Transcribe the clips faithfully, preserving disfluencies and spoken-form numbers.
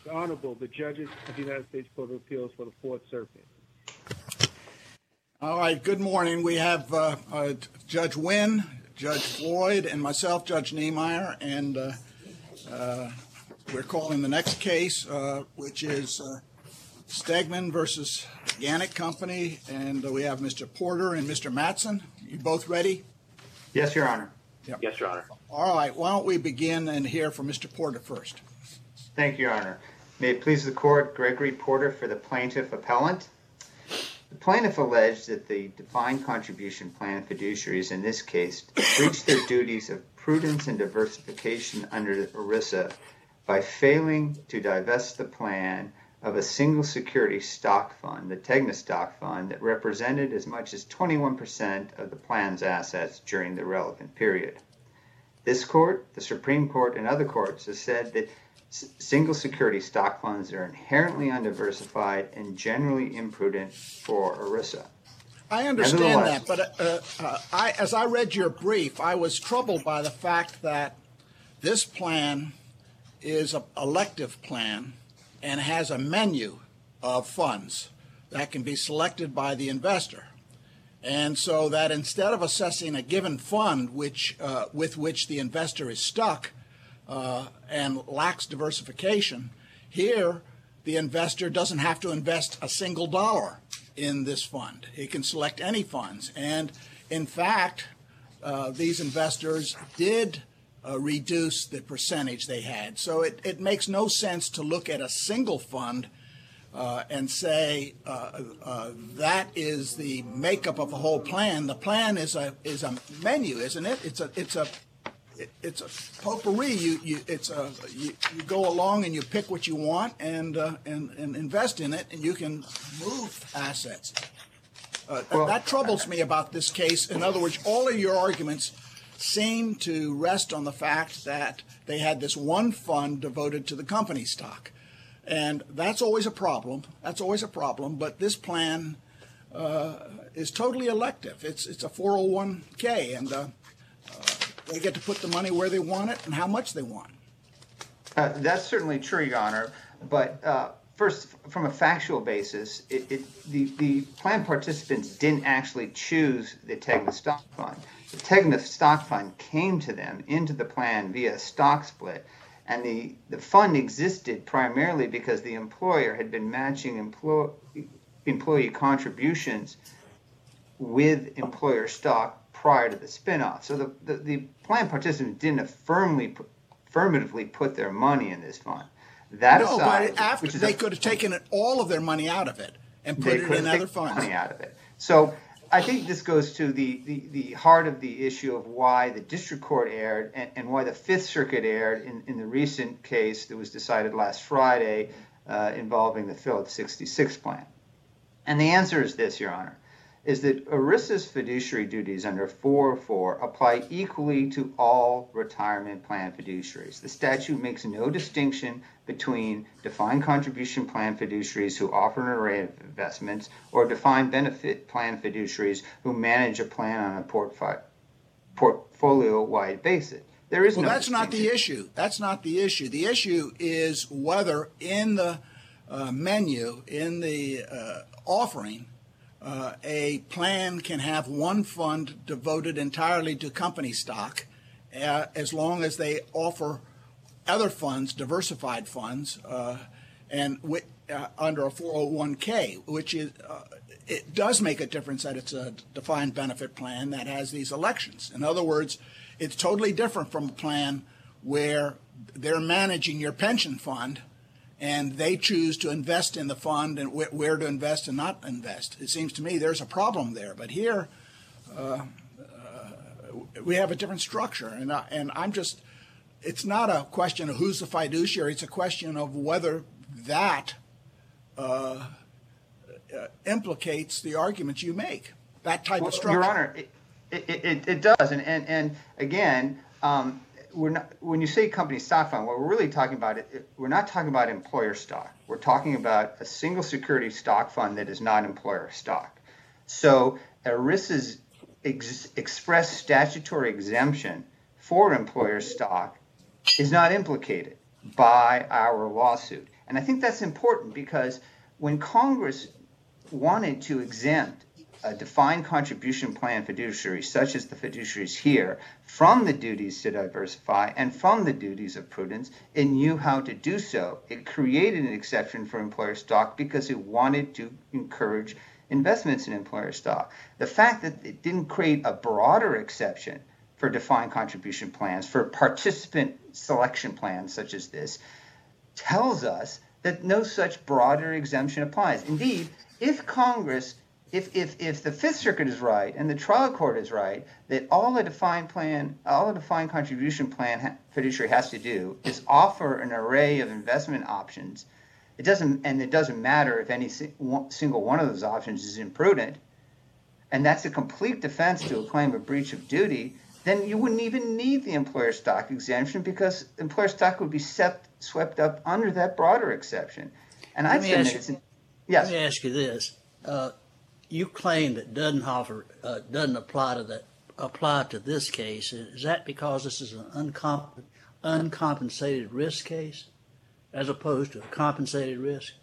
The Honorable, the judges of the United States Court of Appeals for the Fourth Circuit. All right, good morning. We have uh, uh, Judge Wynn, Judge Floyd, and myself, Judge Niemeyer, and uh, uh, we're calling the next case, uh, which is uh, Stegman versus Gannett Company, and uh, we have Mister Porter and Mister Mattson. You both ready? Yes, Your Honor. Yep. Yes, Your Honor. All right, why don't we begin and hear from Mister Porter first. Thank you, Your Honor. May it please the Court, Gregory Porter for the plaintiff appellant. The plaintiff alleged that the defined contribution plan fiduciaries in this case breached their duties of prudence and diversification under ERISA by failing to divest the plan of a single security stock fund, the Tegna stock fund, that represented as much as twenty-one percent of the plan's assets during the relevant period. This court, the Supreme Court, and other courts have said that s- single security stock funds are inherently undiversified and generally imprudent for ERISA. I understand that, but uh, uh, I, as I read your brief, I was troubled by the fact that this plan is an elective plan and has a menu of funds that can be selected by the investor. And so that instead of assessing a given fund which uh, with which the investor is stuck uh, and lacks diversification, here the investor doesn't have to invest a single dollar in this fund. He can select any funds. And in fact, uh, these investors did uh, reduce the percentage they had. So it, it makes no sense to look at a single fund Uh, and say uh, uh, that is the makeup of the whole plan. The plan is a is a menu, isn't it? It's a it's a it, it's a potpourri. You you it's a you, you go along and you pick what you want and uh, and and invest in it, and you can move assets. Uh, well, that troubles me about this case. In other words, all of your arguments seem to rest on the fact that they had this one fund devoted to the company stock. And that's always a problem. That's always a problem. But this plan uh, is totally elective. It's it's a four oh one k, and uh, uh, they get to put the money where they want it and how much they want. Uh, that's certainly true, Your Honor. But uh, first, from a factual basis, it, it, the, the plan participants didn't actually choose the Tegna stock fund. The Tegna stock fund came to them into the plan via stock split. And the, the fund existed primarily because the employer had been matching employ, employee contributions with employer stock prior to the spinoff. So the, the, the plan participants didn't affirmly, affirmatively put their money in this fund. That no, aside, but after they a, could have taken all of their money out of it and put it in other funds. Money out of it. So I think this goes to the, the, the heart of the issue of why the district court erred and, and why the Fifth Circuit erred in, in the recent case that was decided last Friday uh, involving the Phillips sixty-six plan. And the answer is this, Your Honor, is that ERISA's fiduciary duties under four oh four apply equally to all retirement plan fiduciaries. The statute makes no distinction between defined contribution plan fiduciaries who offer an array of investments or defined benefit plan fiduciaries who manage a plan on a portfi- portfolio-wide basis. There is well, no that's not the issue. That's not the issue. The issue is whether in the uh, menu, in the uh, offering, Uh, a plan can have one fund devoted entirely to company stock uh, as long as they offer other funds, diversified funds, uh, and w- uh, under a four oh one k, which is, uh, it does make a difference that it's a defined benefit plan that has these elections. In other words, it's totally different from a plan where they're managing your pension fund and they choose to invest in the fund and wh- where to invest and not invest. It seems to me there's a problem there. But here uh, uh, we have a different structure. And, I, and I'm just, it's not a question of who's the fiduciary. It's a question of whether that uh, uh, implicates the arguments you make, that type well, of structure. Your Honor, it, it, it, it does. And, and, and again, um, We're not, when you say company stock fund, what we're really talking about, it, we're not talking about employer stock. We're talking about a single security stock fund that is not employer stock. So ERISA's ex, express statutory exemption for employer stock is not implicated. by our lawsuit. And I think that's important because when Congress wanted to exempt a defined contribution plan fiduciary, such as the fiduciaries here, from the duties to diversify and from the duties of prudence, it knew how to do so. It created an exception for employer stock because it wanted to encourage investments in employer stock. The fact that it didn't create a broader exception for defined contribution plans, for participant selection plans such as this, tells us that no such broader exemption applies. Indeed, if Congress If, if if the Fifth Circuit is right and the trial court is right that all a defined plan, all a defined contribution plan ha- fiduciary has to do is offer an array of investment options, it doesn't and it doesn't matter if any si- one, single one of those options is imprudent, and that's a complete defense to a claim of breach of duty, then you wouldn't even need the employer stock exemption because employer stock would be swept swept up under that broader exception. And I'd say it's an, yes. Let me ask you this. Uh, You claim that Dudenhofer uh, doesn't apply to that apply to this case. Is that because this is an uncomp- uncompensated risk case, as opposed to a compensated risk?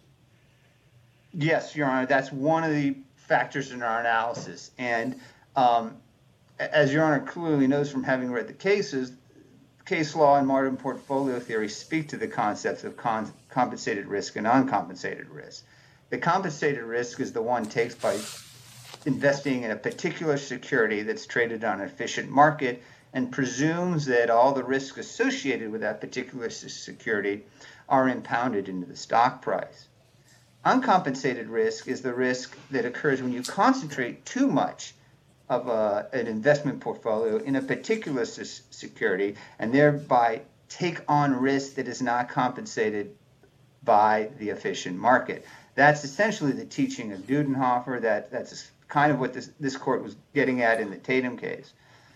Yes, Your Honor. That's one of the factors in our analysis. And um, as Your Honor clearly knows from having read the cases, case law and modern portfolio theory speak to the concepts of con- compensated risk and uncompensated risk. The compensated risk is the one takes by investing in a particular security that's traded on an efficient market and presumes that all the risks associated with that particular security are impounded into the stock price. Uncompensated risk is the risk that occurs when you concentrate too much of a, an investment portfolio in a particular security and thereby take on risk that is not compensated by the efficient market. That's essentially the teaching of Dudenhofer. That, that's kind of what this, this court was getting at in the Tatum case.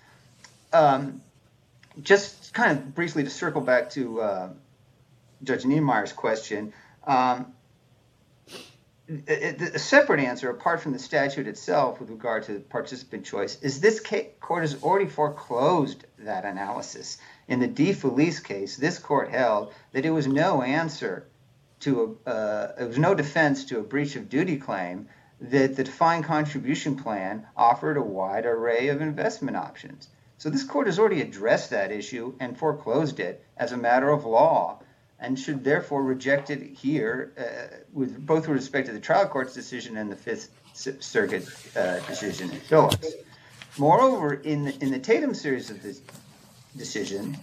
Um, just kind of briefly to circle back to uh, Judge Niemeyer's question, um, a, a separate answer, apart from the statute itself with regard to participant choice, is this case, court has already foreclosed that analysis. In the DeFelice case, this court held that it was no answer to a, uh, it was no defense to a breach of duty claim that the defined contribution plan offered a wide array of investment options. So this court has already addressed that issue and foreclosed it as a matter of law and should therefore reject it here uh, with both with respect to the trial court's decision and the Fifth Circuit uh, decision in Phillips. Moreover, in the, in the Tatum series of this decision,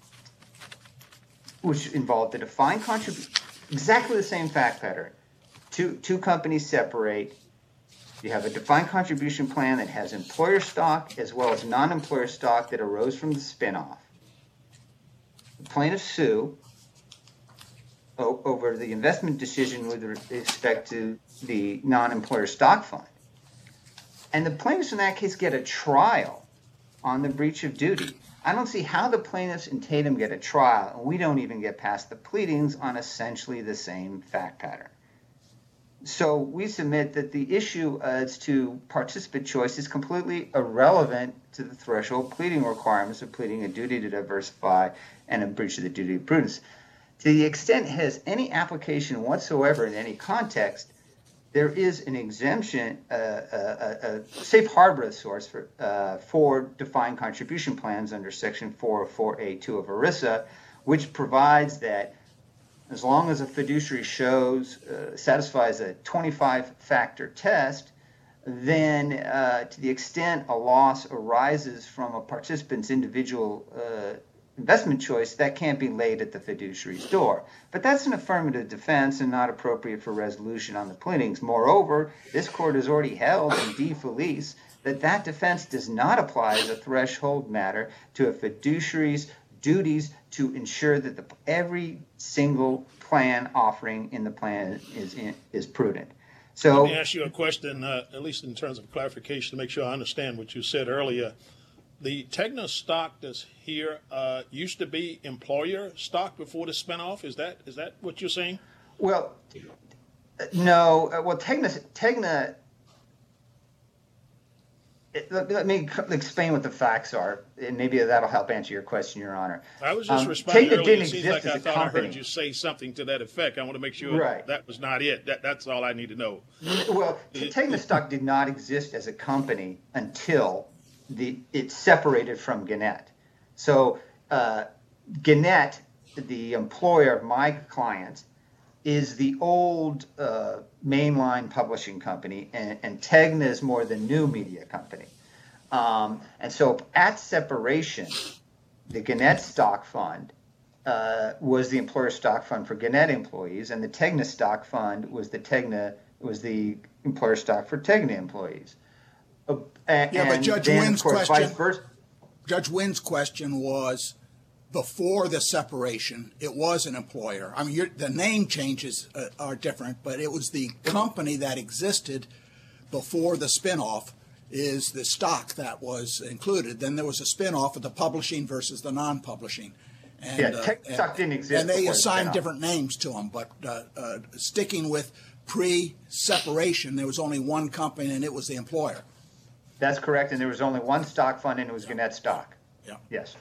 which involved the defined contribution, exactly the same fact pattern. Two, two companies separate. You have a defined contribution plan that has employer stock as well as non-employer stock that arose from the spinoff. The plaintiffs sue o- over the investment decision with respect to the non-employer stock fund. And the plaintiffs in that case get a trial on the breach of duty. I don't see how the plaintiffs in Tatum get a trial, and we don't even get past the pleadings on essentially the same fact pattern. So we submit that the issue as to participant choice is completely irrelevant to the threshold pleading requirements of pleading a duty to diversify and a breach of the duty of prudence. To the extent it has any application whatsoever in any context, there is an exemption, uh, a, a, a safe harbor of sorts for, uh, for defined contribution plans under Section four oh four A two of ERISA, which provides that as long as a fiduciary shows, uh, satisfies a twenty-five factor test, then uh, to the extent a loss arises from a participant's individual uh, investment choice, that can't be laid at the fiduciary's door. But that's an affirmative defense and not appropriate for resolution on the pleadings. Moreover, this court has already held in DeFelice that that defense does not apply as a threshold matter to a fiduciary's duties to ensure that the, every single plan offering in the plan is in, is prudent. So let me ask you a question, uh, at least in terms of clarification, to make sure I understand what you said earlier. The Tegna stock that's here uh, used to be employer stock before the spinoff. Is that is that what you're saying? Well, no. Well, Tegna Tegna it, let, let me c- explain what the facts are, and maybe that'll help answer your question, Your Honor. I was just Um, responding Tegna earlier. didn't It seems exist like I as a thought I company. heard you say something to that effect. I want to make sure Right. that was not it. That, that's all I need to know. Well, Tegna stock did not exist as a company until the it separated from Gannett. So uh, Gannett, the employer of my clients, is the old uh, mainline publishing company, and, and Tegna is more the new media company. Um, and so at separation, the Gannett stock fund uh, was the employer stock fund for Gannett employees, and the Tegna stock fund was the Tegna was the employer stock for Tegna employees. Uh, and, Yeah, but Judge then, Wynn's of course, question- vice versa. Judge Wynn's question was before the separation, it was an employer. I mean, you're, the name changes uh, are different, but it was the company that existed before the spinoff is the stock that was included. Then there was a spinoff of the publishing versus the non-publishing. And, Yeah, uh, Tech and- Stock didn't exist And they before the assigned spinoff. different names to them, but uh, uh, sticking with pre-separation, there was only one company, and it was the employer. That's correct, and there was only one stock fund, and it was Gannett stock. Yeah. Yes.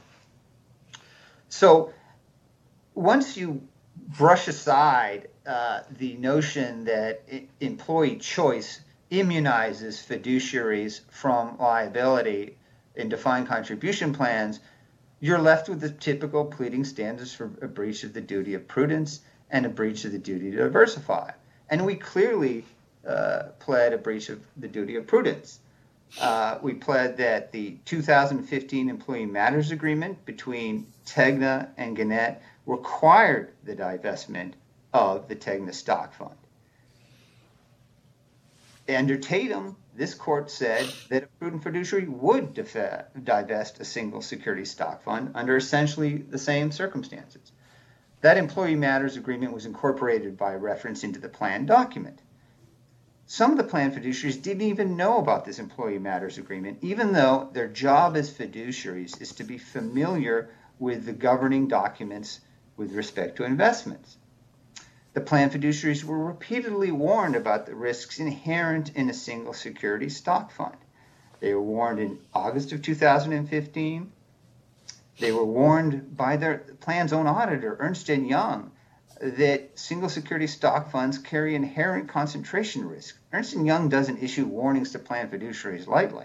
So once you brush aside uh, the notion that I- employee choice immunizes fiduciaries from liability in defined contribution plans, you're left with the typical pleading standards for a breach of the duty of prudence and a breach of the duty to diversify. And we clearly uh, pled a breach of the duty of prudence. Uh, we pled that the two thousand fifteen Employee Matters Agreement between Tegna and Gannett required the divestment of the Tegna stock fund. Under Tatum, this court said that a prudent fiduciary would defa- divest a single security stock fund under essentially the same circumstances. That Employee Matters Agreement was incorporated by reference into the plan document. Some of the plan fiduciaries didn't even know about this Employee Matters Agreement, even though their job as fiduciaries is to be familiar with the governing documents with respect to investments. The plan fiduciaries were repeatedly warned about the risks inherent in a single security stock fund. They were warned in August of two thousand fifteen. They were warned by their plan's own auditor, Ernst and Young, that single security stock funds carry inherent concentration risk. Ernst and Young doesn't issue warnings to plan fiduciaries lightly.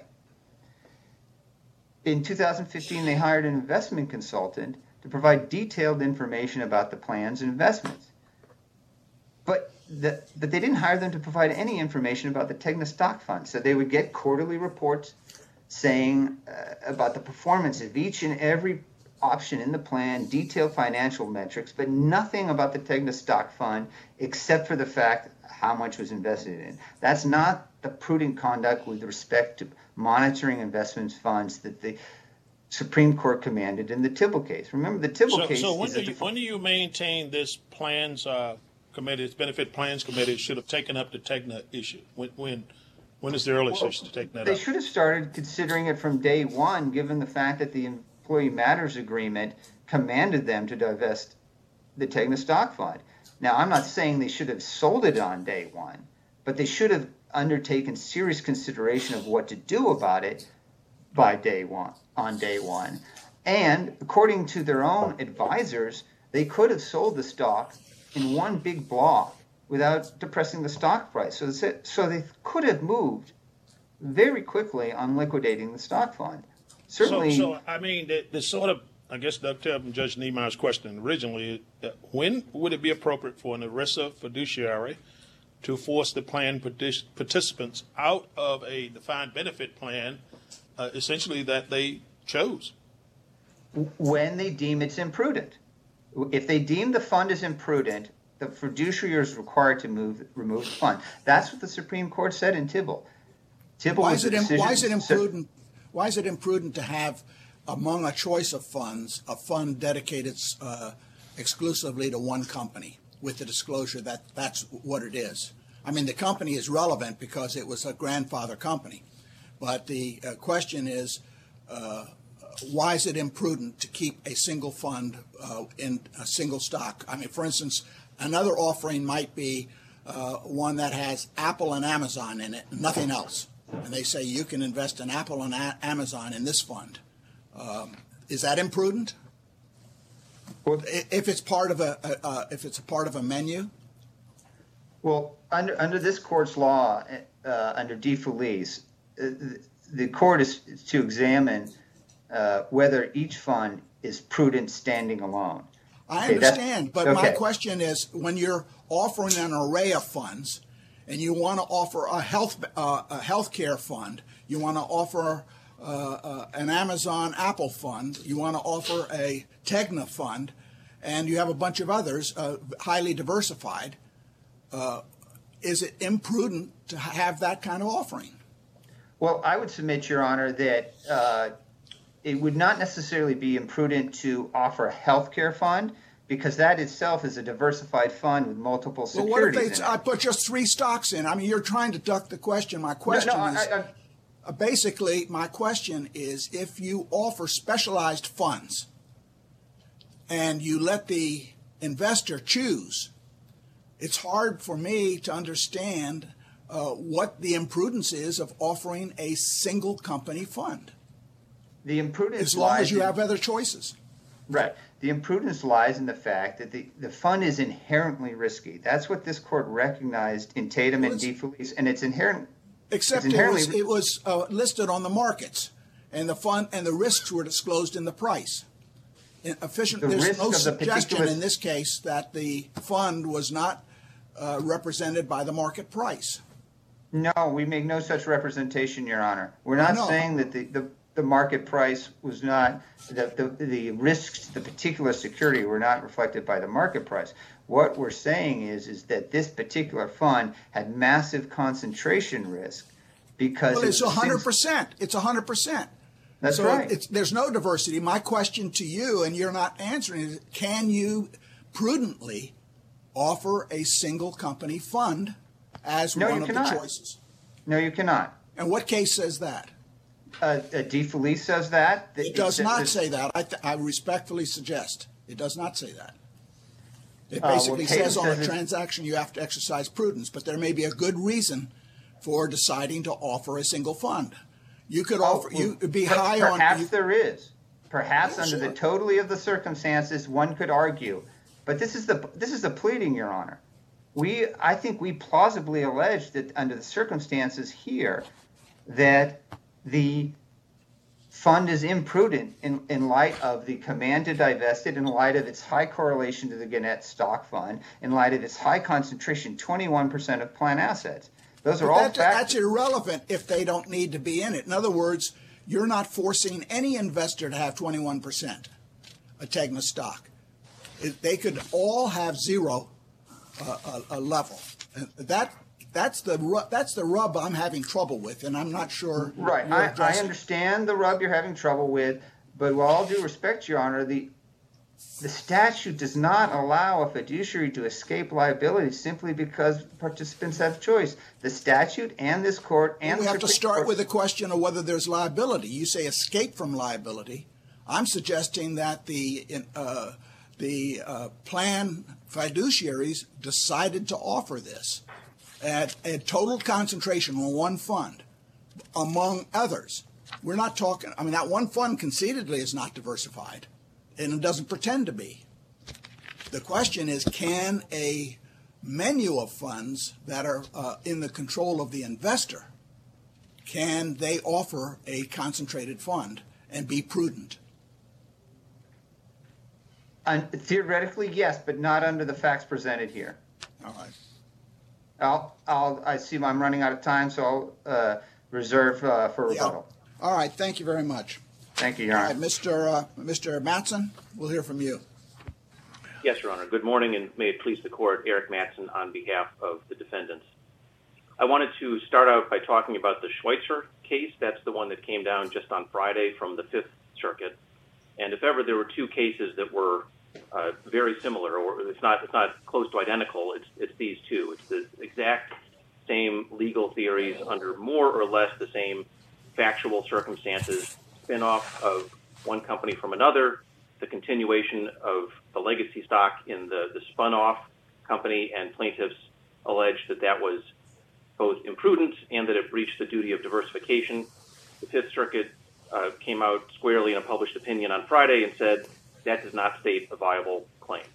In two thousand fifteen, they hired an investment consultant to provide detailed information about the plan's investments. But, the, but they didn't hire them to provide any information about the Tegna stock fund. So they would get quarterly reports saying uh, about the performance of each and every option in the plan, detailed financial metrics, but nothing about the Tegna stock fund except for the fact how much was invested in. That's not the prudent conduct with respect to monitoring investments funds that the Supreme Court commanded in the Tibble case. Remember, the Tibble So, case so when is do a you, when do you maintain this plans uh, committee, this benefit plans committee should have taken up the Tegna issue? When when when is the earliest Well, they should take that They up? should have started considering it from day one, given the fact that the Employee Matters Agreement commanded them to divest the Tegna stock fund. Now, I'm not saying they should have sold it on day one, but they should have undertaken serious consideration of what to do about it by day one, on day one. And according to their own advisors, they could have sold the stock in one big block without depressing the stock price. So, so they could have moved very quickly on liquidating the stock fund. Certainly. So, so I mean, the, the sort of, I guess, dovetail from Judge Niemeyer's question originally, uh, when would it be appropriate for an ERISA fiduciary to force the plan partic- participants out of a defined benefit plan, uh, essentially that they chose? When they deem it's imprudent. If they deem the fund is imprudent, the fiduciary is required to move, remove the fund. That's what the Supreme Court said in Tibble. Tibble Why was is, a it, im- decision- why is it imprudent? Why is it imprudent to have, among a choice of funds, a fund dedicated uh, exclusively to one company, with the disclosure that that's what it is? I mean, the company is relevant because it was a grandfather company, but the uh, question is, uh, why is it imprudent to keep a single fund uh, in a single stock? I mean, for instance, another offering might be uh, one that has Apple and Amazon in it, nothing else. and they say you can invest in Apple and a- Amazon in this fund. Um, is that imprudent? Well, If it's part of a, a uh, if it's a part of a menu? Well, under under this court's law, uh, under De Felice, uh, the, the court is to examine uh, whether each fund is prudent standing alone. I Okay, understand, but okay. my question is, when you're offering an array of funds, and you want to offer a health uh, a healthcare fund, you want to offer uh, uh, an Amazon Apple fund, you want to offer a Tegna fund, and you have a bunch of others uh, highly diversified. Uh, is it imprudent to have that kind of offering? Well, I would submit, Your Honor, that uh, it would not necessarily be imprudent to offer a healthcare fund, because that itself is a diversified fund with multiple Well, securities. what if they, in it. I put just three stocks in? I mean, you're trying to duck the question. My question no, no, is, I, I, uh, basically, my question is, if you offer specialized funds and you let the investor choose, it's hard for me to understand uh, what the imprudence is of offering a single company fund, the imprudence as long lies as you in- have other choices. Right. The imprudence lies in the fact that the, the fund is inherently risky. That's what this court recognized in Tatum Well, and it's- De Felice, and it's inherent. Except It's it was, inherently- it was uh, listed on the markets, and the fund and the risks were disclosed in the price. In efficient, The there's risk no of the suggestion particular- in this case that the fund was not uh, represented by the market price. No, we make no such representation, Your Honor. We're not No. saying that the, the, the market price was not, that the, the risks to the particular security were not reflected by the market price. What we're saying is, is that this particular fund had massive concentration risk because Well, it's it one was hundred sing- percent. It's one hundred percent. That's so right. It's, there's no diversity. My question to you, and you're not answering, is can you prudently offer a single company fund as No, one you of cannot. the choices? No, you cannot. And what case says that? Uh, uh, De Felice says that. It does not it- say that. I, th- I respectfully suggest it does not say that. It Uh, well, basically Tatum says on says a it- transaction you have to exercise prudence, but there may be a good reason for deciding to offer a single fund. You could offer, well, you would be per- high on. Perhaps you- there is. Perhaps Yeah, under sure. the totality of the circumstances, one could argue. But this is the this is the pleading, Your Honor. We I think we plausibly allege that under the circumstances here, that the fund is imprudent in, in light of the command to divest it, in light of its high correlation to the Gannett stock fund, in light of its high concentration, twenty-one percent of plan assets. Those are But all that, factors. that's irrelevant if they don't need to be in it. In other words, you're not forcing any investor to have twenty-one percent a Tegna stock. It- They could all have zero uh, a, a level. And that that's the ru- that's the rub I'm having trouble with, and I'm not sure. Right. you're I, I addressing. understand the rub you're having trouble with, but with all due respect, Your Honor, the the statute does not allow a fiduciary to escape liability simply because participants have choice. The statute and this court and we the have to Supreme start Court- with the question of whether there's liability. You say escape from liability. I'm suggesting that the uh, the uh, plan fiduciaries decided to offer this at a total concentration on one fund, among others. We're not talking. I mean, that one fund conceitedly is not diversified, and it doesn't pretend to be. The question is, can a menu of funds that are uh, in the control of the investor, can they offer a concentrated fund and be prudent? Un- theoretically, yes, but not under the facts presented here. All right. I'll, I'll, I see I'm running out of time, so I'll uh, reserve uh, for Yeah. rebuttal. All right. Thank you very much. Thank you, Your All Honor. right, Mister Uh, Mister Matson, we'll hear from you. Yes, Your Honor. Good morning, and may it please the Court. Eric Matson on behalf of the defendants. I wanted to start out by talking about the Schweitzer case. That's the one that came down just on Friday from the Fifth Circuit. And if ever there were two cases that were uh, very similar, or it's not it's not close to identical, it's it's these two. It's the exact same legal theories under more or less the same factual circumstances, spin-off of one company from another, the continuation of the legacy stock in the, the spun-off company, and plaintiffs allege that that was both imprudent and that it breached the duty of diversification. The Fifth Circuit uh, came out squarely in a published opinion on Friday and said that does not state a viable claim.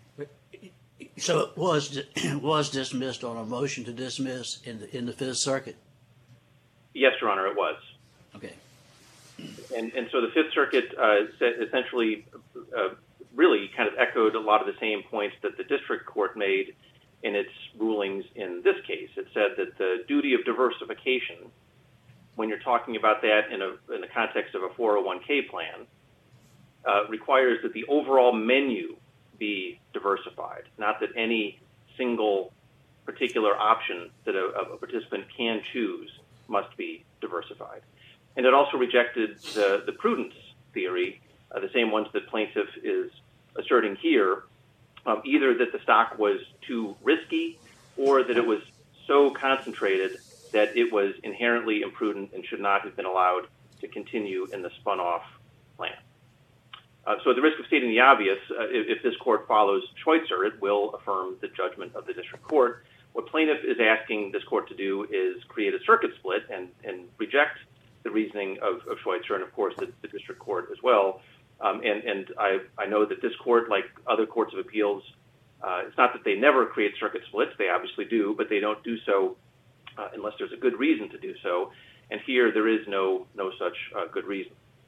So it was was dismissed on a motion to dismiss in the in the Fifth Circuit? Yes, Your Honor, it was. Okay. And, and so the Fifth Circuit uh, said essentially uh, really kind of echoed a lot of the same points that the district court made in its rulings in this case. It said that the duty of diversification, when you're talking about that in, a, in the context of a four oh one k plan, uh, requires that the overall menu be diversified, not that any single particular option that a, a participant can choose must be diversified. And it also rejected the, the prudence theory, uh, the same ones that plaintiff is asserting here, um, either that the stock was too risky or that it was so concentrated that it was inherently imprudent and should not have been allowed to continue in the spun-off plan. Uh, so at the risk of stating the obvious, uh, if, if this court follows Schweitzer, it will affirm the judgment of the district court. What plaintiff is asking this court to do is create a circuit split and, and reject the reasoning of, of Schweitzer and, of course, the, the district court as well. Um, and and I, I know that this court, like other courts of appeals, uh, it's not that they never create circuit splits. They obviously do, but they don't do so uh, unless there's a good reason to do so. And here there is no, no such uh, good reason.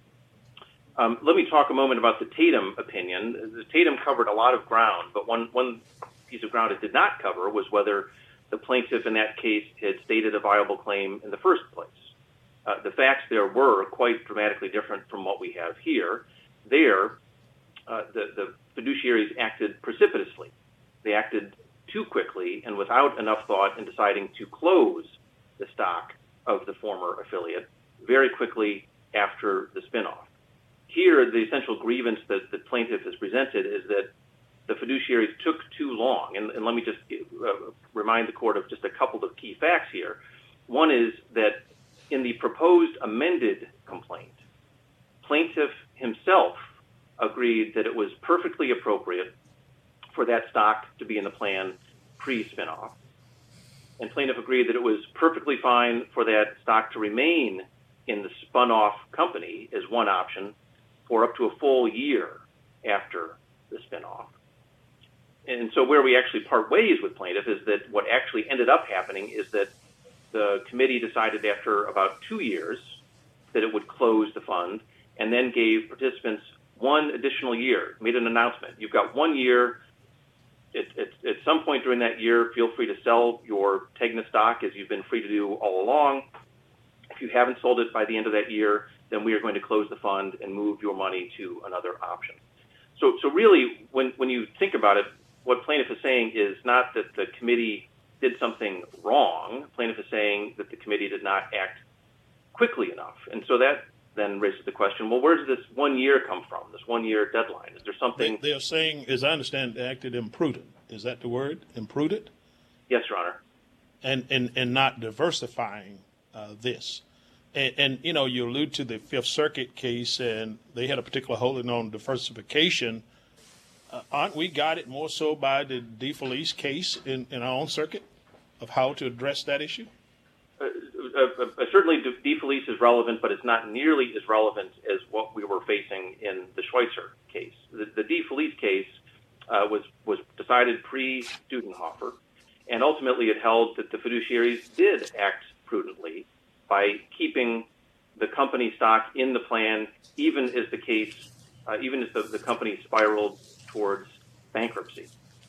Um, let me talk a moment about the Tatum opinion. The Tatum covered a lot of ground, but one, one piece of ground it did not cover was whether the plaintiff in that case had stated a viable claim in the first place. Uh, the facts there were quite dramatically different from what we have here. There, uh, the, the fiduciaries acted precipitously. They acted too quickly and without enough thought in deciding to close the stock of the former affiliate very quickly after the spinoff. Here, the essential grievance that the plaintiff has presented is that the fiduciaries took too long. And, and let me just uh, remind the court of just a couple of key facts here. One is that in the proposed amended complaint, plaintiff himself agreed that it was perfectly appropriate for that stock to be in the plan pre-spinoff. And plaintiff agreed that it was perfectly fine for that stock to remain in the spun-off company as one option for up to a full year after the spinoff. And so where we actually part ways with plaintiff is that what actually ended up happening is that the committee decided after about two years that it would close the fund and then gave participants one additional year, made an announcement. You've got one year. It, it, at some point during that year, feel free to sell your Tegna stock as you've been free to do all along. If you haven't sold it by the end of that year, then we are going to close the fund and move your money to another option. So, so really, when, when you think about it, what plaintiff is saying is not that the committee did something wrong. Plaintiff is saying that the committee did not act quickly enough. And so that then raises the question, well, where does this one year come from, this one-year deadline? Is there something... They, they're saying, as I understand, they acted imprudent. Is that the word, imprudent? Yes, Your Honor. And, and, and not diversifying uh, this. And, and, you know, you allude to the Fifth Circuit case, and they had a particular holding on diversification. Uh, aren't we guided more so by the DeFelice case in, in our own circuit of how to address that issue? Uh, uh, uh, certainly, DeFelice is relevant, but it's not nearly as relevant as what we were facing in the Schweitzer case. The, the DeFelice case uh, was, was decided pre-Dudenhofer, and ultimately it held that the fiduciaries did act prudently by keeping the company stock in the plan, even as the case, uh, even as the, the company spiraled towards bankruptcy.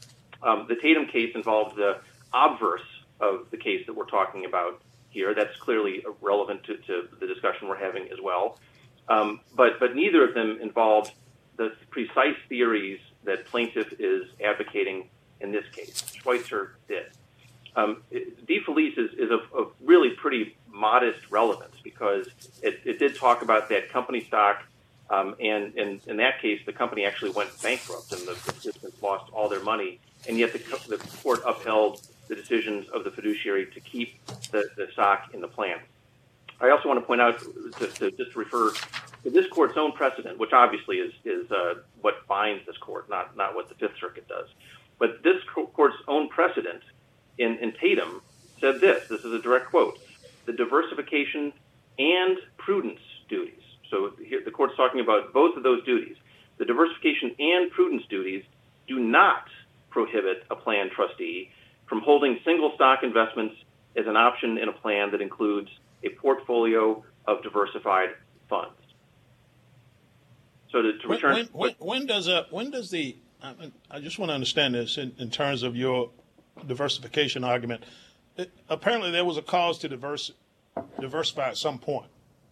Um, the Tatum case involved the obverse of the case that we're talking about here. That's clearly relevant to, to the discussion we're having as well. Um, but, but neither of them involved the precise theories that plaintiff is advocating in this case. Schweitzer did. Um, DeFelice is, is of, of really pretty modest relevance because it, it did talk about that company stock, um, and, and in that case, the company actually went bankrupt and the participants lost all their money, and yet the, the court upheld the decisions of the fiduciary to keep the, the stock in the plan. I also want to point out, to, to just refer to this court's own precedent, which obviously is, is uh, what binds this court, not, not what the Fifth Circuit does. But this court's own precedent in, in Tatum said this, this is a direct quote, the diversification and prudence duties. So here the court's talking about both of those duties. The diversification and prudence duties do not prohibit a plan trustee from holding single stock investments as an option in a plan that includes a portfolio of diversified funds. So to, to when, return, when, when, when does a when does the I, I just want to understand this in, in terms of your diversification argument. It, apparently, there was a cause to diverse, diversify at some point,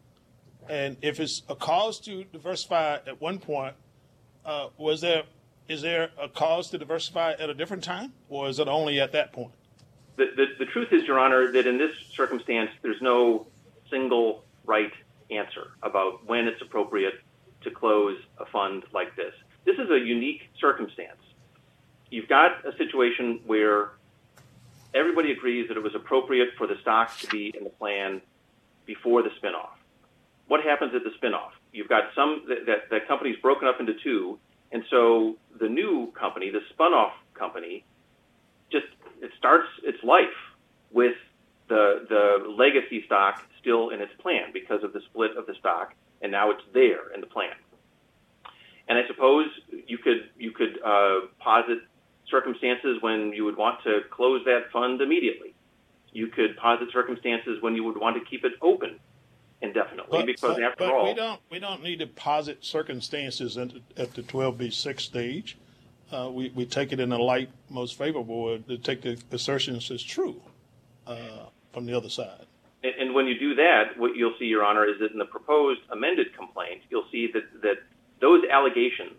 and if it's a cause to diversify at one point, uh, was there is there a cause to diversify at a different time, or is it only at that point? The, the, the truth is, Your Honor, that in this circumstance, there's no single right answer about when it's appropriate to close a fund like this. This is a unique circumstance. You've got a situation where everybody agrees that it was appropriate for the stock to be in the plan before the spinoff. What happens at the spinoff? You've got some, that, that, that company's broken up into two, and so the new company, the spun-off company, just it starts its life with the the legacy stock still in its plan because of the split of the stock, and now it's there in the plan. And I suppose you could you could uh, posit circumstances when you would want to close that fund immediately. You could posit circumstances when you would want to keep it open indefinitely, but, because but, after but all, we don't we don't need to posit circumstances at, at the twelve B six stage. Uh, we, we take it in the light most favorable to take the assertions as true uh, from the other side. And, and when you do that, what you'll see, Your Honor, is that in the proposed amended complaint, you'll see that, that those allegations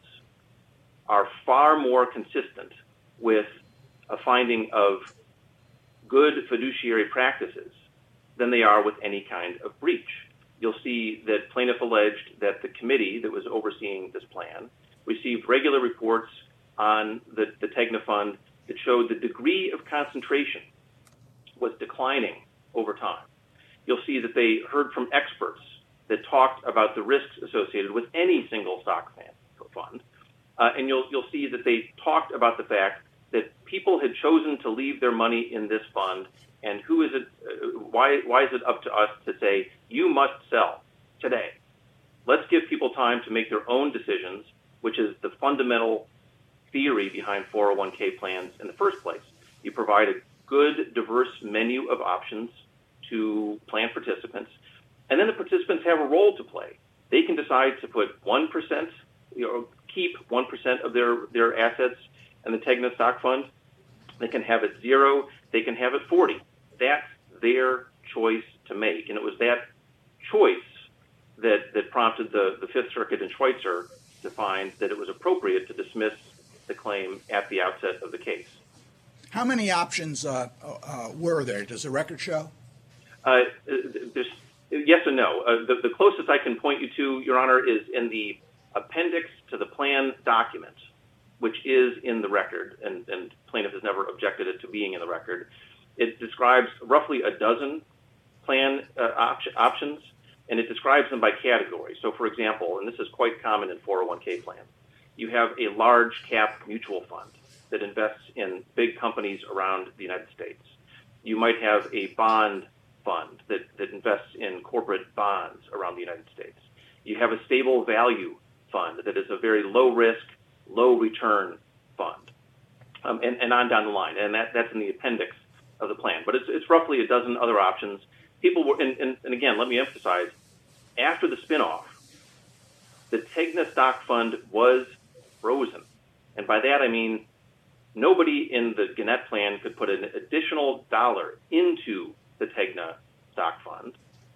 are far more consistent with a finding of good fiduciary practices than they are with any kind of breach. You'll see that plaintiff alleged that the committee that was overseeing this plan received regular reports on the, the Tegna fund that showed the degree of concentration was declining over time. You'll see that they heard from experts that talked about the risks associated with any single stock fund. Uh, and you'll, you'll see that they talked about the fact that people had chosen to leave their money in this fund, and who is it, uh, why, why is it up to us to say, you must sell today? Let's give people time to make their own decisions, which is the fundamental theory behind four oh one k plans in the first place. You provide a good, diverse menu of options to plan participants, and then the participants have a role to play. They can decide to put one percent, you know, keep one percent of their, their assets in the Tegna stock fund. They can have it zero. They can have it forty. That's their choice to make, and it was that choice that, that prompted the, the Fifth Circuit in Schweitzer to find that it was appropriate to dismiss the claim at the outset of the case. How many options uh, uh, were there? Does the record show? Uh, there's, yes and no. Uh, the, the closest I can point you to, Your Honor, is in the appendix to the plan document, which is in the record, and, and plaintiff has never objected it to being in the record. It describes roughly a dozen plan uh, op- options, and it describes them by category. So, for example, and this is quite common in four oh one k plans, you have a large cap mutual fund that invests in big companies around the United States. You might have a bond fund that, that invests in corporate bonds around the United States. You have a stable value fund that is a very low risk, low return fund, um, and, and on down the line. And that, that's in the appendix of the plan. But it's, it's roughly a dozen other options. People were, and, and, and again, let me emphasize, after the spinoff, the Tegna stock fund was frozen. And by that I mean nobody in the Gannett plan could put an additional dollar into the Tegna stock fund.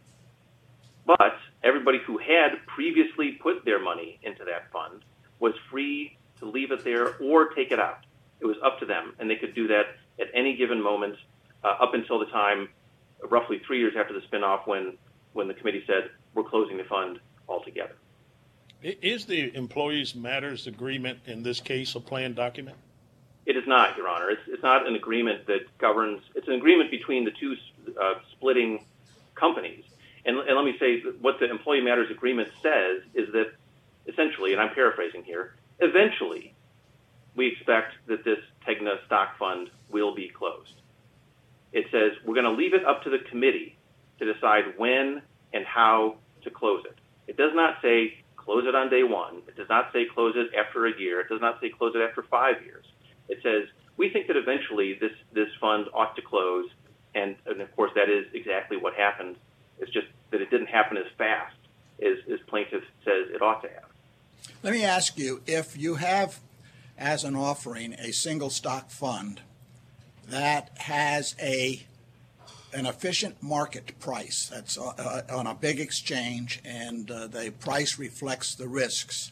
But everybody who had previously put their money into that fund was free to leave it there or take it out. It was up to them, and they could do that at any given moment uh, up until the time, roughly three years after the spinoff, when, when the committee said, we're closing the fund altogether. Is the Employees Matters Agreement in this case a plan document? It is not, Your Honor. It's, it's not an agreement that governs. It's an agreement between the two uh, splitting companies. And, and let me say what the Employee Matters Agreement says is that essentially, and I'm paraphrasing here, eventually we expect that this Tegna stock fund will be closed. It says we're going to leave it up to the committee to decide when and how to close it. It does not say close it on day one. It does not say close it after a year. It does not say close it after five years. It says we think that eventually this, this fund ought to close, and, and of course that is exactly what happened. It's just that it didn't happen as fast as, as plaintiff says it ought to have. Let me ask you, if you have as an offering a single stock fund that has a an efficient market price that's uh, on a big exchange and uh, the price reflects the risks,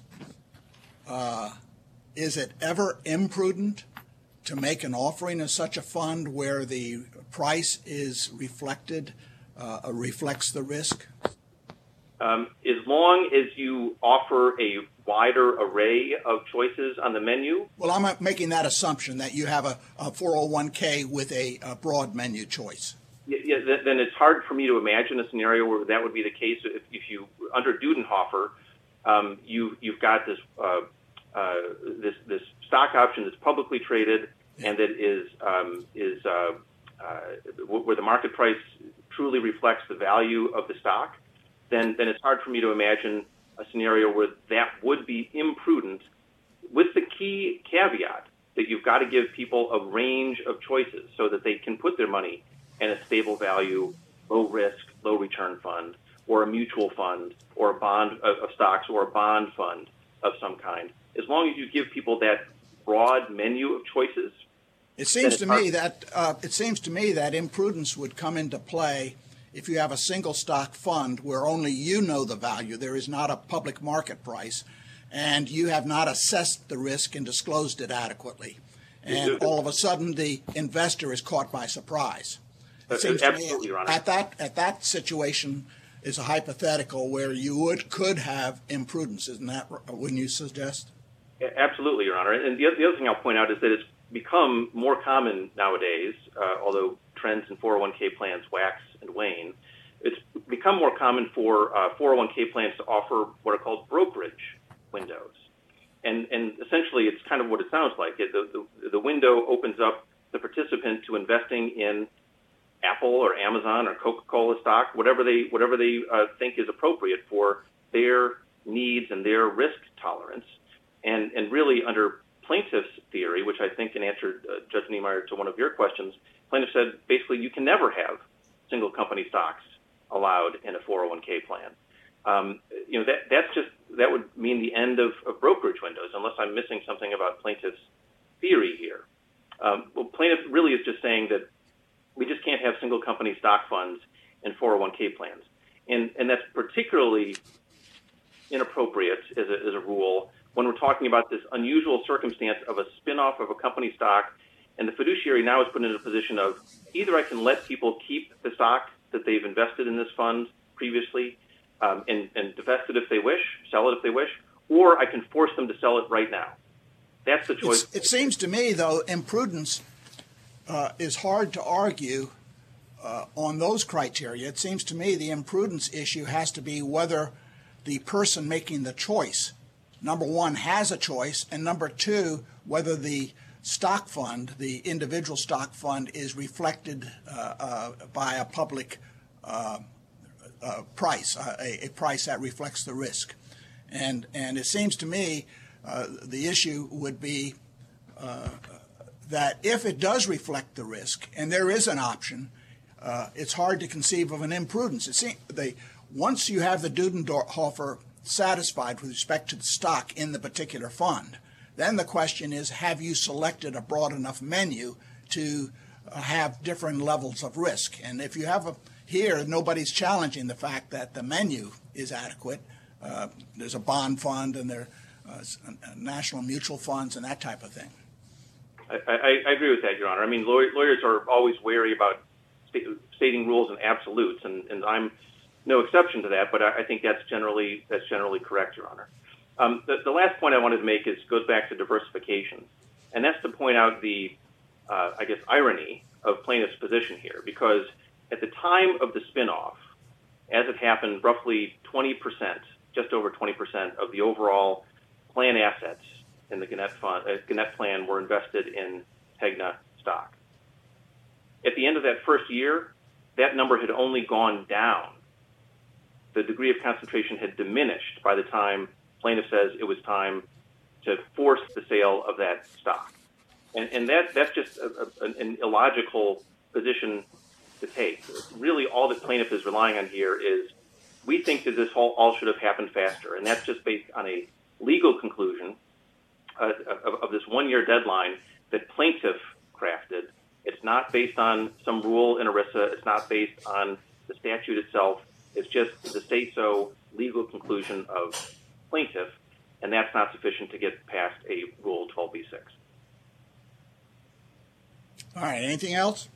uh, is it ever imprudent to make an offering of such a fund where the price is reflected, uh, reflects the risk? Um, as long as you offer a wider array of choices on the menu. Well, I'm making that assumption that you have a, a four oh one k with a, a broad menu choice. Yeah, yeah, then it's hard for me to imagine a scenario where that would be the case. If, if you, under Dudenhofer, um, you, you've got this, uh, uh, this, this stock option that's publicly traded and that is, um, is uh, uh, where the market price truly reflects the value of the stock. Then, then it's hard for me to imagine a scenario where that would be imprudent, with the key caveat that you've got to give people a range of choices so that they can put their money in a stable value, low risk, low return fund, or a mutual fund, or a bond of, of stocks, or a bond fund of some kind. As long as you give people that broad menu of choices. It seems to me that uh, it seems to me that imprudence would come into play if you have a single stock fund where only you know the value, there is not a public market price, and you have not assessed the risk and disclosed it adequately. And all of a sudden the investor is caught by surprise. It seems to me at that, at that situation is a hypothetical where you would could have imprudence. Isn't that, wouldn't you suggest? Absolutely, Your Honor. And the, the other thing I'll point out is that it's become more common nowadays, uh, although trends in four oh one k plans wax and wane. It's become more common for uh, four oh one k plans to offer what are called brokerage windows. And, and essentially, it's kind of what it sounds like. It, the, the, the window opens up the participant to investing in Apple or Amazon or Coca-Cola stock, whatever they whatever they uh, think is appropriate for their needs and their risk tolerance. And, and really, under plaintiff's theory, which I think in answer, uh, Judge Niemeyer, to one of your questions, plaintiff said basically you can never have single company stocks allowed in a four oh one k plan. Um, you know, that that's just that would mean the end of, of brokerage windows, unless I'm missing something about plaintiff's theory here. Um, well, plaintiff really is just saying that we just can't have single company stock funds in four oh one k plans, and and that's particularly inappropriate as a, as a rule when we're talking about this unusual circumstance of a spinoff of a company stock, and the fiduciary now is put in a position of either I can let people keep the stock that they've invested in this fund previously um, and, and divest it if they wish, sell it if they wish, or I can force them to sell it right now. That's the choice. It's, it seems to me, though, imprudence uh, is hard to argue uh, on those criteria. It seems to me the imprudence issue has to be whether the person making the choice, number one, has a choice, and number two, whether the stock fund, the individual stock fund, is reflected uh, uh, by a public uh, uh, price, uh, a, a price that reflects the risk. And and it seems to me uh, the issue would be uh, that if it does reflect the risk, and there is an option, uh, it's hard to conceive of an imprudence. It seems they once you have the Dudenhofer satisfied with respect to the stock in the particular fund, then the question is, have you selected a broad enough menu to uh, have different levels of risk? And if you have a, here, nobody's challenging the fact that the menu is adequate. Uh, there's a bond fund and there are uh, national mutual funds and that type of thing. I, I, I agree with that, Your Honor. I mean, lawyer, lawyers are always wary about st- stating rules in absolutes, and, and I'm no exception to that, but I, I think that's generally that's generally correct, Your Honor. Um, the, the last point I wanted to make is goes back to diversification, and that's to point out the, uh, I guess, irony of plaintiff's position here, because at the time of the spinoff, as it happened, roughly twenty percent, just over twenty percent of the overall plan assets in the Gannett fund, uh, Gannett plan were invested in Tegna stock. At the end of that first year, that number had only gone down. The degree of concentration had diminished by the time plaintiff says it was time to force the sale of that stock. And, and that, that's just a, a, an illogical position to take. Really, all that plaintiff is relying on here is we think that this all, all should have happened faster, and that's just based on a legal conclusion uh, of, of this one-year deadline that plaintiff crafted. It's not based on some rule in ERISA. It's not based on the statute itself. It's just the say-so legal conclusion of plaintiff, and that's not sufficient to get past a Rule twelve b six. All right, anything else?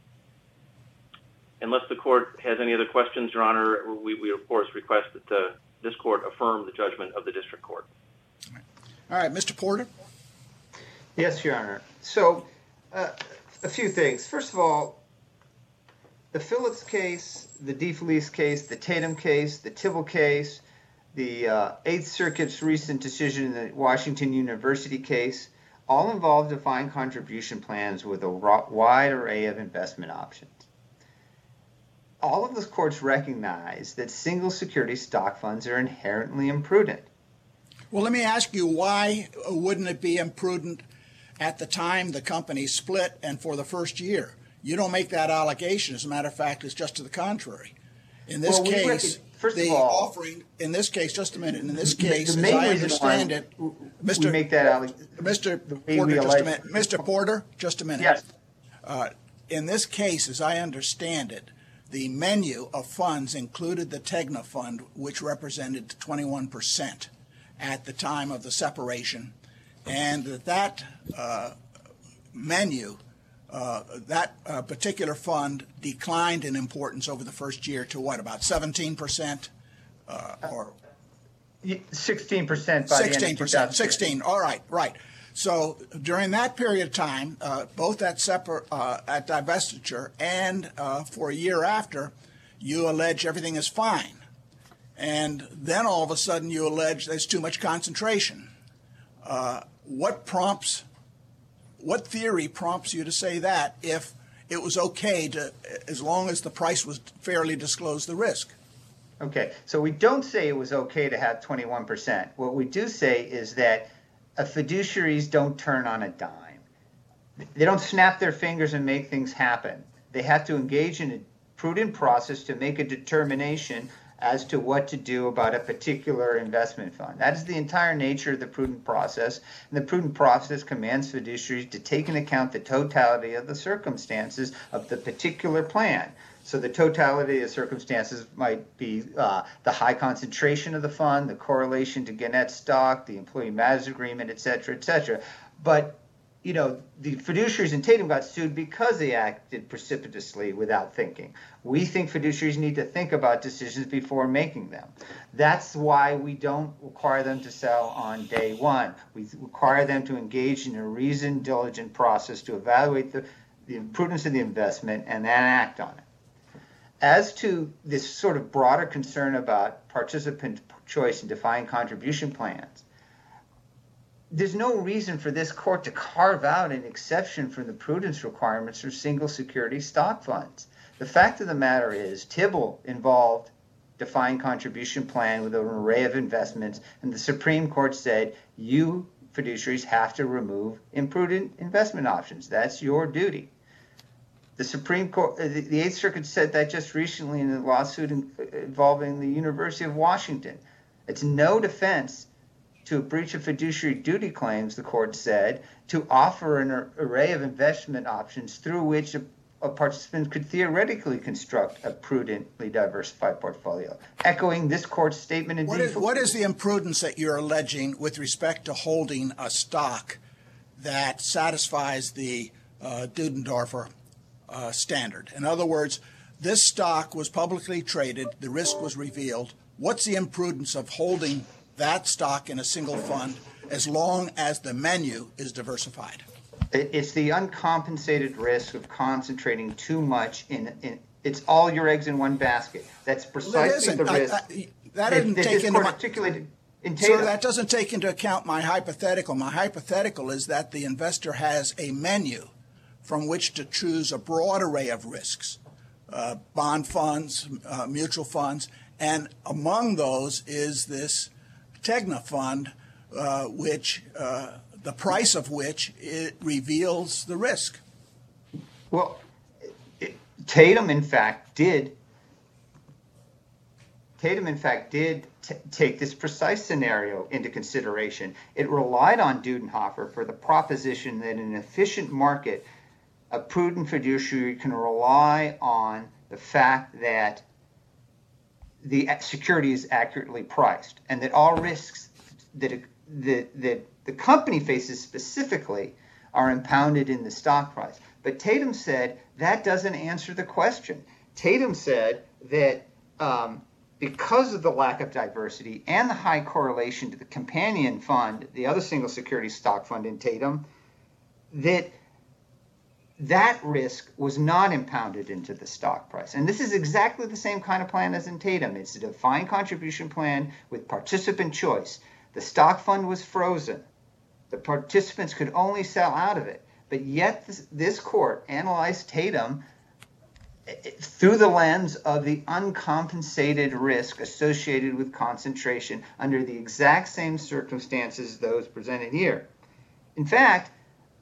Unless the court has any other questions, Your Honor, we, we of course request that uh, this court affirm the judgment of the district court. All right, Mister Porter. Yes, Your Honor. So, uh, a few things. First of all, the Phillips case, the DeFelice case, the Tatum case, the Tibble case, the uh, Eighth Circuit's recent decision in the Washington University case, all involve defined contribution plans with a wide array of investment options. All of those courts recognize that single security stock funds are inherently imprudent. Well, let me ask you, why wouldn't it be imprudent at the time the company split and for the first year? You don't make that allegation. As a matter of fact, it's just to the contrary. In this well, we case, rec- first the of all, offering, in this case, just a minute, in this case, the as main I reason understand why it, we Mister make that allegation, Mister way Porter, we just a allege- minute. Mister Porter, just a minute. Yes. Uh, in this case, as I understand it, the menu of funds included the Tegna fund, which represented twenty-one percent at the time of the separation, and that that uh, menu, uh, that uh, particular fund declined in importance over the first year to what, about seventeen percent? Uh, or sixteen percent by sixteen the end of percent, sixteen, all right, right. So during that period of time, uh, both at separ- uh, at divestiture and uh, for a year after, you allege everything is fine. And then all of a sudden you allege there's too much concentration. Uh, what prompts, what theory prompts you to say that if it was okay to, as long as the price was fairly disclosed the risk? Okay, so we don't say it was okay to have twenty-one percent. What we do say is that uh, fiduciaries don't turn on a dime. They don't snap their fingers and make things happen. They have to engage in a prudent process to make a determination as to what to do about a particular investment fund. That is the entire nature of the prudent process, and the prudent process commands fiduciaries to take into account the totality of the circumstances of the particular plan. So the totality of circumstances might be uh, the high concentration of the fund, the correlation to Gannett stock, the employee matters agreement, et cetera, et cetera. But, you know, the fiduciaries in Tatum got sued because they acted precipitously without thinking. We think fiduciaries need to think about decisions before making them. That's why we don't require them to sell on day one. We require them to engage in a reasoned, diligent process to evaluate the, the prudence of the investment and then act on it. As to this sort of broader concern about participant choice and defined contribution plans, there's no reason for this court to carve out an exception from the prudence requirements for single security stock funds. The fact of the matter is, Tibble involved defined contribution plan with an array of investments, and the Supreme Court said you fiduciaries have to remove imprudent investment options. That's your duty. The Supreme Court, the, the Eighth Circuit said that just recently in a lawsuit in, involving the University of Washington. It's no defense to a breach of fiduciary duty claims, the court said, to offer an ar- array of investment options through which a, a participant could theoretically construct a prudently diversified portfolio, echoing this court's statement in What is, what is the imprudence that you're alleging with respect to holding a stock that satisfies the uh, Dudendorfer Uh, standard? In other words, this stock was publicly traded, the risk was revealed. What's the imprudence of holding that stock in a single fund as long as the menu is diversified? It's the uncompensated risk of concentrating too much in, in it's all your eggs in one basket. That's precisely well, the risk. I, I, that didn't that take into my, articulated in Tatum. So that doesn't take into account my hypothetical. My hypothetical is that the investor has a menu from which to choose a broad array of risks, uh, bond funds, uh, mutual funds, and among those is this Tegna fund, uh, which uh, the price of which it reveals the risk. Well, it, Tatum, in fact, did. Tatum, in fact, did t- take this precise scenario into consideration. It relied on Dudenhofer for the proposition that in an efficient market, a prudent fiduciary can rely on the fact that the security is accurately priced and that all risks that, that, that the company faces specifically are impounded in the stock price. But Tatum said that doesn't answer the question. Tatum said that um, because of the lack of diversity and the high correlation to the companion fund, the other single security stock fund in Tatum, that that risk was not impounded into the stock price. And this is exactly the same kind of plan as in Tatum. It's a defined contribution plan with participant choice. The stock fund was frozen. The participants could only sell out of it. But yet this, this court analyzed Tatum through the lens of the uncompensated risk associated with concentration under the exact same circumstances as those presented here. In fact,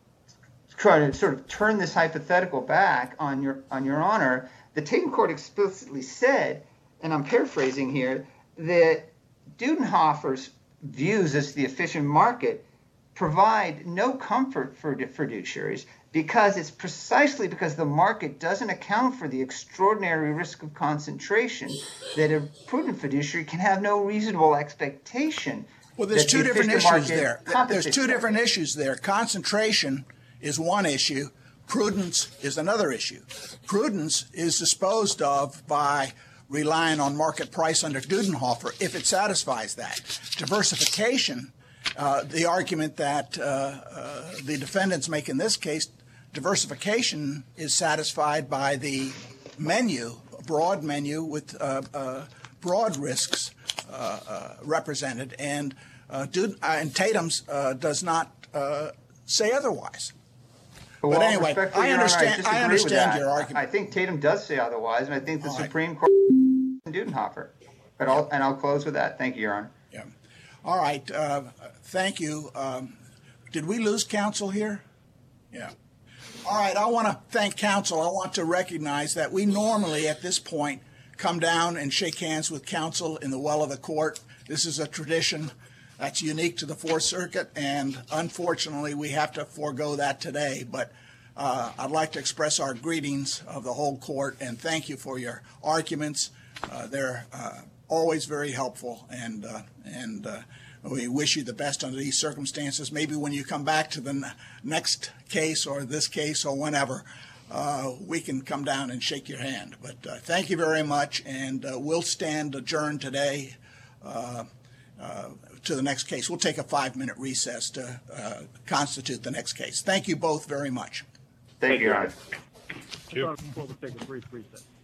trying to sort of turn this hypothetical back on your on your honor, the Tatum court explicitly said, and I'm paraphrasing here, that Dudenhofer's views as the efficient market provide no comfort for fiduciaries because it's precisely because the market doesn't account for the extraordinary risk of concentration that a prudent fiduciary can have no reasonable expectation. Well, there's two the different efficient issues market there. There's compensates two for it. different issues there. Concentration is one issue. Prudence is another issue. Prudence is disposed of by relying on market price under Dudenhofer if it satisfies that. Diversification, uh, the argument that uh, uh, the defendants make in this case, diversification is satisfied by the menu, a broad menu with uh, uh, broad risks uh, uh, represented, and uh, Duden- uh, and Tatum's uh, does not uh, say otherwise. Well, But anyway, respectfully, I Your Honor, understand- disagree I with understand that. your argument. I think Tatum does say otherwise, and I think the All right. Supreme Court Dudenhofer. But I'll, and I'll close with that. Thank you, Your Honor. Yeah. All right. Uh, thank you. Um, did we lose counsel here? Yeah. All right. I want to thank counsel. I want to recognize that we normally at this point come down and shake hands with counsel in the well of the court. This is a tradition that's unique to the Fourth Circuit, and unfortunately we have to forego that today. But uh, I'd like to express our greetings of the whole court and thank you for your arguments. Uh, they're uh, always very helpful, and uh, and uh, we wish you the best under these circumstances. Maybe when you come back to the n- next case or this case or whenever, uh, we can come down and shake your hand. But uh, thank you very much, and uh, we'll stand adjourned today uh, uh, to the next case. We'll take a five-minute recess to uh, constitute the next case. Thank you both very much. Thank you, Your Honor. I thought before we take a brief recess.